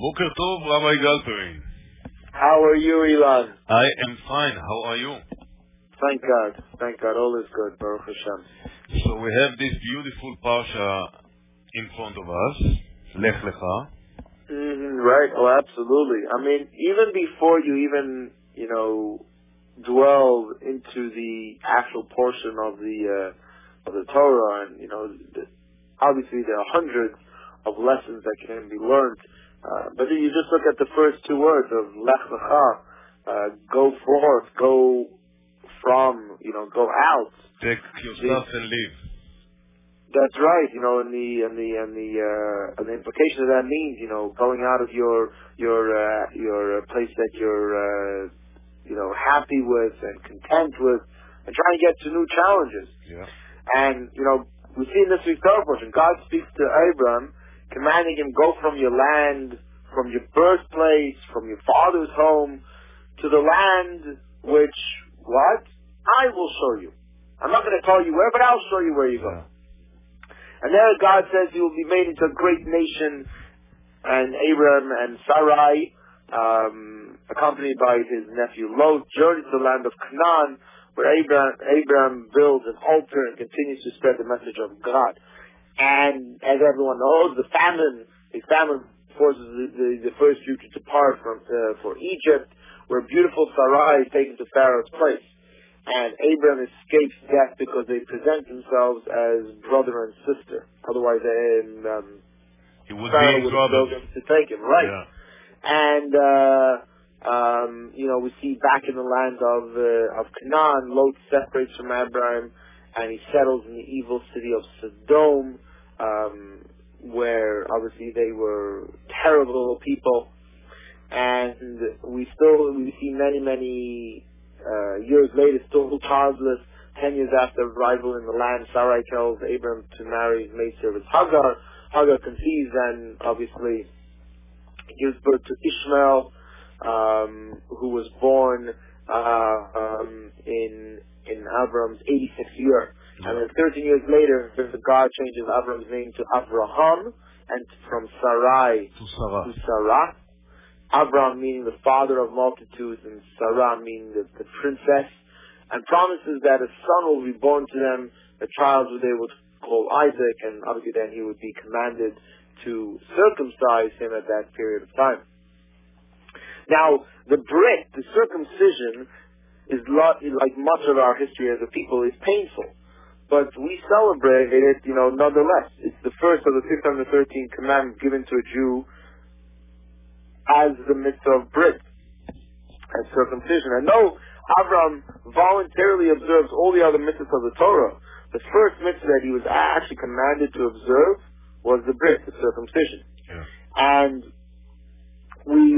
Boker Tov, Rabbi Galperin. How are you, Ilan? I am fine. How are you? Thank God. Thank God. All is good, Baruch Hashem. So we have this beautiful parsha in front of us, Lech Lecha. Right. Oh, absolutely. I mean, even before you even, dwell into the actual portion of the Torah, and obviously there are hundreds of lessons that can be learned. But if you just look at the first two words of Lech Lecha, go forth, go from, go out. Take yourself and live. That's right. And the implication of that means, going out of your place that you're, happy with and content with, and trying to get to new challenges. Yeah. And we see in this week's Torah portion, God speaks to Abram, commanding him, go from your land, from your birthplace, from your father's home, to the land which, what? I will show you. I'm not going to tell you where, but I'll show you where you go. Yeah. And there God says you will be made into a great nation, and Abram and Sarai, accompanied by his nephew Lot, journeyed to the land of Canaan, where Abram builds an altar and continues to spread the message of God. And as everyone knows, his famine forces the first Jew to depart for Egypt, where beautiful Sarai is taken to Pharaoh's place. And Abram escapes death because they present themselves as brother and sister. Otherwise, he would Pharaoh be in would have trouble told him to take him, right? Yeah. And we see back in the land of Canaan, Lot separates from Abraham, and he settles in the evil city of Sodom, where obviously they were terrible people. And we see many years later, still childless. 10 years after arrival in the land, Sarai tells Abram to marry his maidservant Hagar. Hagar conceives and obviously gives birth to Ishmael, who was born in Avram's 86th year. And then 13 years later, God changes Avram's name to Avraham, and from Sarai to Sarah. Avram meaning the father of multitudes, and Sarah meaning the princess, and promises that a son will be born to them, a child who they would call Isaac, and obviously then he would be commanded to circumcise him at that period of time. Now, the Brit, the circumcision, is like much of our history as a people, is painful. But we celebrate it, nonetheless. It's the first of the 613 commandments given to a Jew as the mitzvah of Brit, as circumcision. And though Avram voluntarily observes all the other mitzvahs of the Torah, the first mitzvah that he was actually commanded to observe was the Brit, the circumcision. Yeah. And we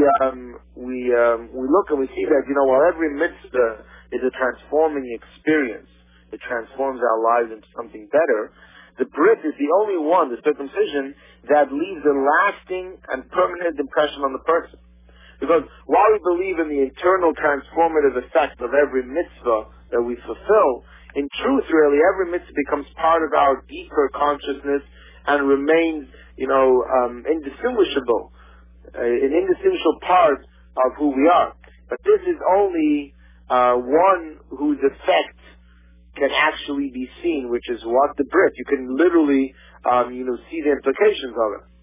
look and we see that, while every mitzvah is a transforming experience, it transforms our lives into something better, the Brit is the only one, the circumcision, that leaves a lasting and permanent impression on the person. Because while we believe in the internal transformative effect of every mitzvah that we fulfill, in truth, really, every mitzvah becomes part of our deeper consciousness and remains, indistinguishable, an indistinguishable part of who we are. But this is only one whose effect can actually be seen, which is what? The Brit. You can literally, see the implications of it.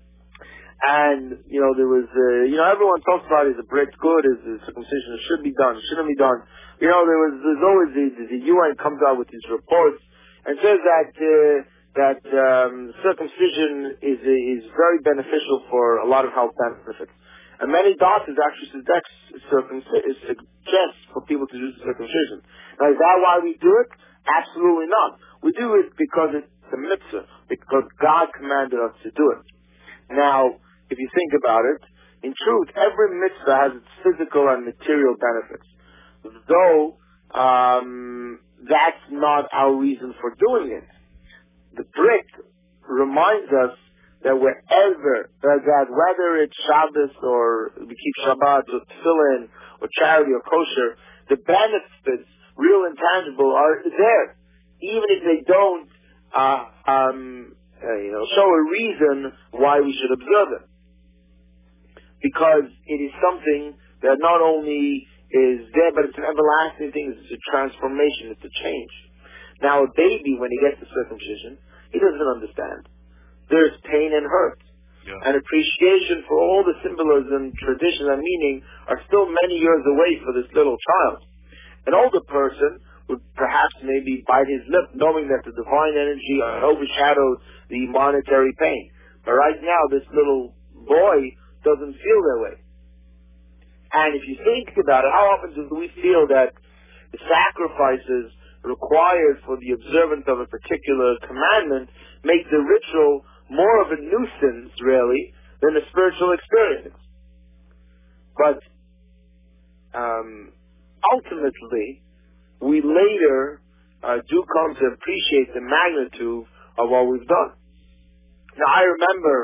And, there was, everyone talks about, is the Brit good? Is the circumcision should be done? Shouldn't be done? There's always the UN comes out with these reports and says that circumcision is very beneficial for a lot of health benefits. And many doctors actually suggest for people to do circumcision. Now, is that why we do it? Absolutely not. We do it because it's a mitzvah, because God commanded us to do it. Now, if you think about it, in truth, every mitzvah has its physical and material benefits. Though, that's not our reason for doing it. The Brit reminds us that whether it's Shabbos or we keep Shabbat or Tefillin or charity or kosher, the benefits, real and tangible, are there, even if they don't show a reason why we should observe them. because it is something that not only is there, but it's an everlasting thing. It's a transformation. It's a change. Now, a baby, when he gets the circumcision, he doesn't understand. There's pain and hurt. Yeah. And appreciation for all the symbolism, tradition, and meaning are still many years away for this little child. An older person would perhaps maybe bite his lip, knowing that the divine energy overshadowed the monetary pain. But right now, this little boy doesn't feel that way. And if you think about it, how often do we feel that the sacrifices required for the observance of a particular commandment make the ritual more of a nuisance, really, than a spiritual experience? But ultimately, we later do come to appreciate the magnitude of what we've done. Now, I remember,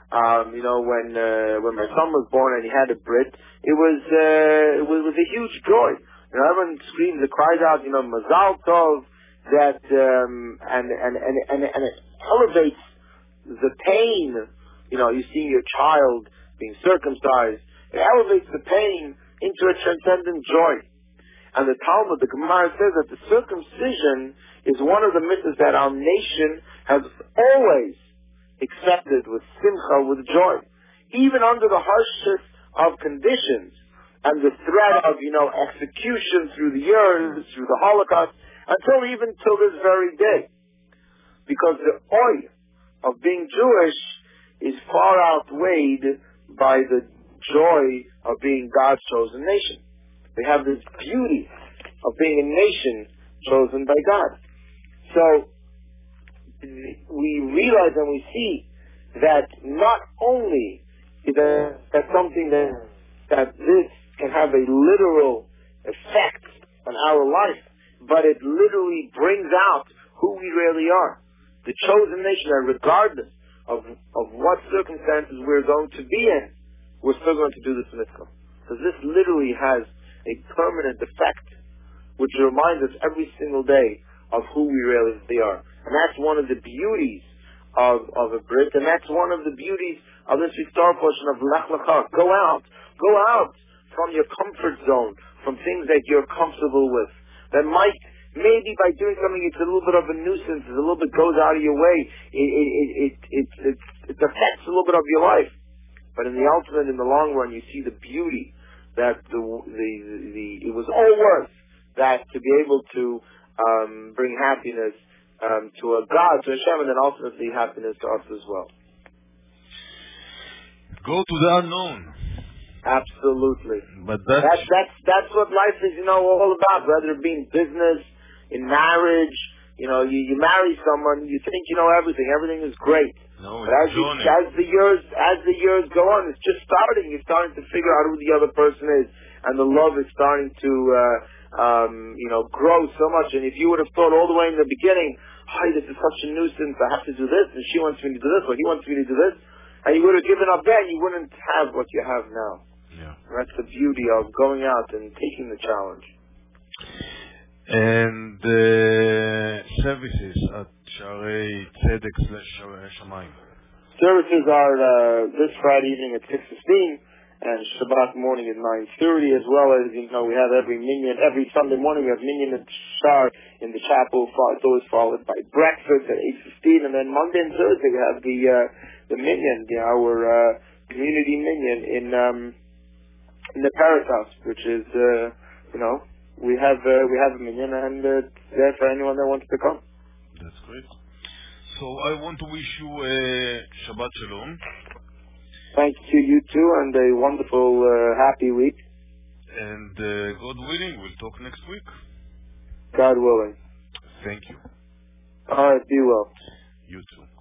when my son was born and he had a Brit, it was a huge joy. Everyone screams and cries out, Mazal Tov, that and it elevates the pain. You see your child being circumcised. It elevates the pain into a transcendent joy. And the Talmud, the Gemara says that the circumcision is one of the mitzvahs that our nation has always accepted with simcha, with joy. Even under the harshest of conditions and the threat of, execution through the years, through the Holocaust, even till this very day. Because the oy of being Jewish is far outweighed by the joy of being God's chosen nation. They have this beauty of being a nation chosen by God. So we realize and we see that not only is that something that this can have a literal effect on our life, but it literally brings out who we really are. The chosen nation, and regardless of what circumstances we're going to be in, we're still going to do this mitzvah. Because this literally has a permanent effect, which reminds us every single day of who we really are. And that's one of the beauties of a Brit, and that's one of the beauties of this historic portion of Lech Lecha. Go out from your comfort zone, from things that you're comfortable with, that might, maybe by doing something it's a little bit of a nuisance, it a little bit goes out of your way, it affects a little bit of your life. But in the ultimate, in the long run, you see the beauty that it was all worth that, to be able to bring happiness to a God, to Hashem, and then ultimately happiness to us as well. Go to the unknown. Absolutely. But that's what life is, all about. Whether it be in business, in marriage, you marry someone, you think you know everything. Everything is great. No, but as the years go on, it's just starting. You're starting to figure out who the other person is, and the love is starting to grow so much. And if you would have thought all the way in the beginning, "Hi, this is such a nuisance. I have to do this, and she wants me to do this, or he wants me to do this," and you would have given up then, you wouldn't have what you have now. Yeah. That's the beauty of going out and taking the challenge. And services at Sharei Tzedek / Shamayim. Services are this Friday evening at 6:15 and Shabbat morning at 9:30, as well as, we have every Sunday morning we have minyan at Shar in the chapel. It's always followed by breakfast at 8:15, and then Monday and Thursday we have the minyan, our community minyan in the Paris House, which is, we have a minyan, and it's there for anyone that wants to come. That's great. So I want to wish you a Shabbat Shalom. Thank you too, and a wonderful, happy week. And God willing, we'll talk next week. God willing. Thank you. All right, be well. You too.